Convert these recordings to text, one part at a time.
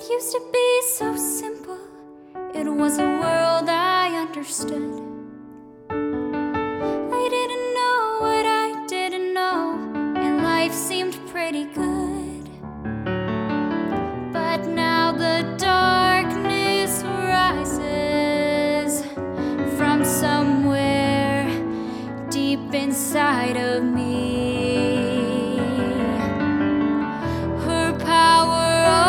used to be so simple. It was a world I understood. I didn't know what I didn't know, and life seemed pretty good. But now the darkness rises from somewhere deep inside of me. Her power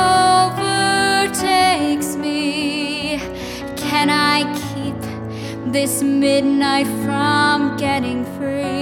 overtakes me. Can I keep this midnight from getting free?